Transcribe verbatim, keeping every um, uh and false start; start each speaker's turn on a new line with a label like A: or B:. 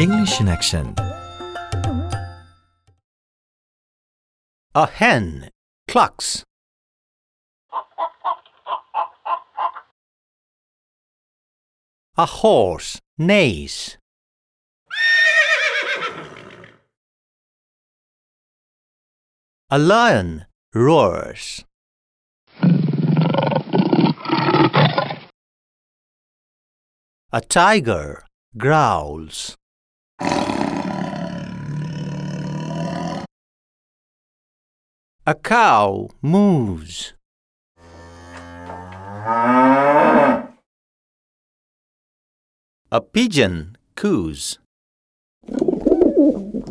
A: English in action.
B: A hen clucks. A horse neighs. A lion roars. A tiger growls. A cow moves. A pigeon coos.